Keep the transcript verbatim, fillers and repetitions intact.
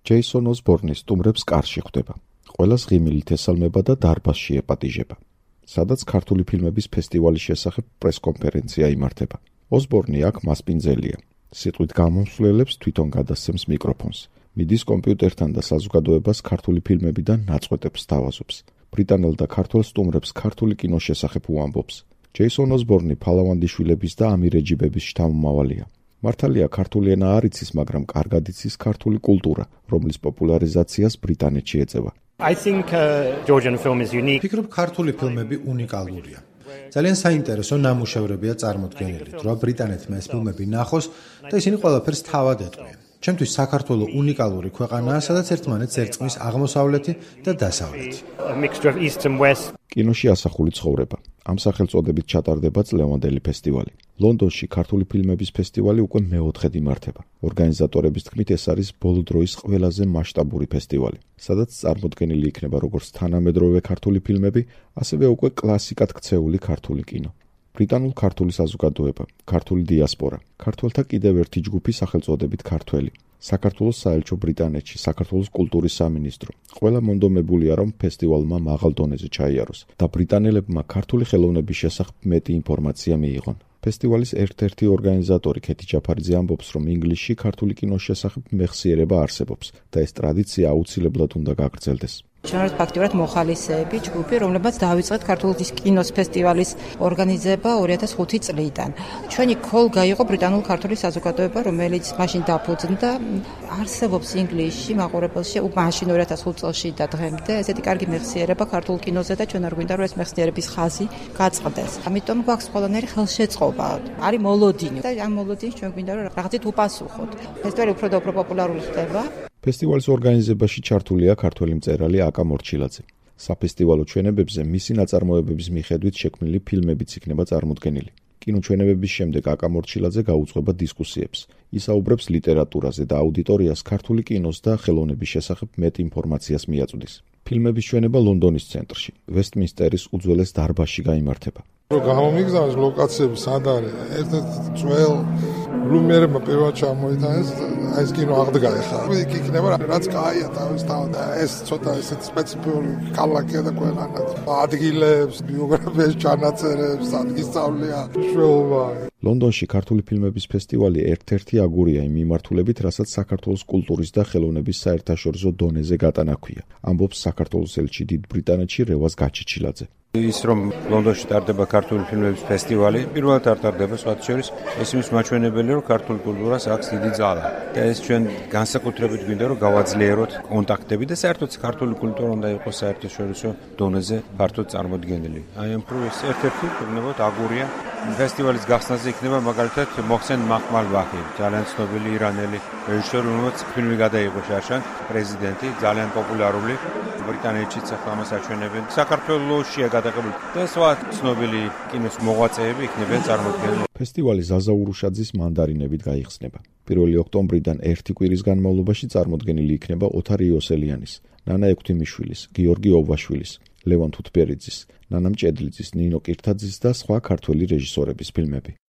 ჯეისონ ოსბორნი სტუმრებს კარში ხვდება. ყველას ღიმილით ესალმება და დარბაზში ეპატიჟება, სადაც ქართული ფილმების ფესტივალის შესახებ პრესკონფერენცია იმართება. ოსბორნი აქ მასპინძელია. სიტყვით გამომსვლელებს თვითონ გადასცემს მიკროფონს. მიდის კომპიუტერთან და საზოგადოებას ქართული ფილმებიდან ნაწყვეტებს სთავაზობს. ბრიტანელ და ქართველ სტუმრებს ქართული კინოს შესახებ უამბობს. ჯეისონ ოსბორნი ფალავანდიშვილების და ამირ ეჯიბების შთამომავალია. მართალია ქართული ენა არ იცის, მაგრამ კარგად იცის ქართული კულტურა, რომლის პოპულარიზაციას ბრიტანეთში ეწევა. I think uh, Georgian film is unique. ფიქრობ, ქართული ფილმები უნიკალურია. ძალიან საინტერესო ნამუშევრებია წარმოდგენილი. დროა ბრიტანეთმა ეს ფილმები ნახოს და ისინი ყველაფერს თავად ეტყვიან. ჩემთვის საქართველო უნიკალური ქვეყანაა, სადაც ერთმანეთს ერწყმის აღმოსავლეთი და დასავლეთი. A mixture of east and west. კინოში ასახული ცხოვრება. ამ სახელწოდებით ჩატარდება წლევანდელი ფესტივალი. ლონდონში ქართული ფილმების ფესტივალი უკვე მეოთხედ იმართება. ორგანიზატორების თქმით, ეს არის ბოლო დროის ყველაზე მასშტაბური ფესტივალი, სადაც წარმოდგენილი იქნება როგორც თანამედროვე ქართული ფილმები, ასევე უკვე კლასიკად ქცეული ქართული კინო. ბრიტანულ ქართული საზოგადოება, ქართული დიასპორა, ქართველთა კიდევ ერთი ჯგუფი სახელწოდებით ქართველი, საქართველოს საელჩო ბრიტანეთში, საქართველოს კულტურის სამინისტრო. ყველა მონდომებულია, რომ ფესტივალმა მაღალ დონეზე ჩაიაროს და ბრიტანელებმა ქართული ხელოვნების შესახებ მეტი ინფორმაცია მიიღონ. ფესტივალის ერთ-ერთი ორგანიზატორი ქეთი ჯაფარიძე ამბობს, რომ ინგლისში ქართული კინოს შესახებ მეხსიერება არსებობს და ეს ტრადიცია აუცილებლად უნდა გაგრძელდეს. ჩვენ ვართ ფაქტიურად მოხალისეები, ჯგუფი, რომლებმაც დავიწყეთ ქართული კინოს ფესტივალის ორგანიზება ორი ათას ხუთი წლიდან. ჩვენი ქოლგა იყო ბრიტანულ ქართული საზოგადოება, რომელიც მაშინ დაფუძნდა, არსებობს ინგლისში, მაყურებელში, მაშინ ორი ათას ხუთი წელში და დღემდე ესეთი კარგი მეხსიერება ქართულ კინოზე და ჩვენ არ გვინდა რომ ეს მეხსიერების ხაზი გაწყდეს. ამიტომ გვაქვს ყველანაირი ხელშეწყობა. არის მოლოდინი და ამ მოლოდინს ჩვენ გვინდა რომ რაღაცით უპასუხოთ. ფესტივალი უფრო და უფრო პოპულარული ხდება. ფესტივალის ორგანიზებაში ჩართულია ქართველი მწერალი აკა მორჩილაძე. საფესტივალო ჩვენებებზე მისი ნაწარმოებების მიხედვით შექმნილი ფილმებიც იქნება წარმოდგენილი. კინოჩვენებების შემდეგ აკა მორჩილაძე გაუძღვება დისკუსიებს. ისაუბრებს ლიტერატურაზე და აუდიტორიას ქართული კინოს და ხელოვნების შესახებ მეტ ინფორმაციას მიაწვდის. ფილმების ჩვენება ლონდონის ცენტრში, ვესტმინსტერის უძველეს დარბაზში გაიმართება. გამომიგზავნეს ლოკაციები სად არის? ერთ-ერთი ძველ ბლუმერმა პირველად ჩამოიტანეს, ეს კინო აღდგა ახლა. იქ იქნება რაც კაია თავისთავად და ეს ცოტა ესეთ სპეციფიკური ქალაქია და ქვეყანა. ადგილებს, ბიოგრაფიას ჩანაწერებს, ადგილსწავლია, შვეობა. ლონდონში ქართული ფილმების ფესტივალი ერთ-ერთი აგურია იმ მიმართულებით, რასაც საქართველოს კულტურის და ხელოვნების საერთაშორისო დონეზე გატანაქვია. ამბობს საქართველოს ელჩი დიდ ბრიტანეთში რევაზ გაჩიჩილაძე. ის რომ ლონდონში ტარდება ქართული ფილმების ფესტივალი, პირველად არ ტარდება სხვათა შორის, ეს იმის მაჩვენებელი, რომ ქართული კულტურას აქვს დიდი ძალა. და ეს ჩვენ განსაკუთრებით გვინდა რომ გავაძლიეროთ კონტაქტები და საერთოდ ქართული კულტურა უნდა იყოს საერთაშორისო დონეზე ფართოდ წარმოდგენილი. აი ამ პროექტს ერთ-ერთი ვგნებოთ აგურია. ფესტივალის გახსნაზე იქნება მაგალითად მოხსენ მაჰმალბაჰი, ძალიან ცნობილი ირანელი რეჟისორი, რომელსაც ფილმი გადაიღო შარშან, პრეზიდენტი, ძალიან პოპულარული. ბრიტანეთშიც ახლა ამას აჩვენებენ. საქართველოშია გადაღებული და სხვა ცნობილი კინოს მოღვაწეები იქნებიან წარმოდგენილი. ფესტივალი ზაზა ურუშაძის მანდარინებით გაიხსნება. პირველი ოქტომბრიდან ერთი კვირის განმავლობაში წარმოდგენილი იქნება ოთარ იოსელიანის, ნანა ექვთიმიშვილის, გიორგი ოვაშვილის, ლევან თუთბერიძის, ნანა მჭედლიძის, ნინო კირთაძის და სხვა ქართველი რეჟისორების ფილმები.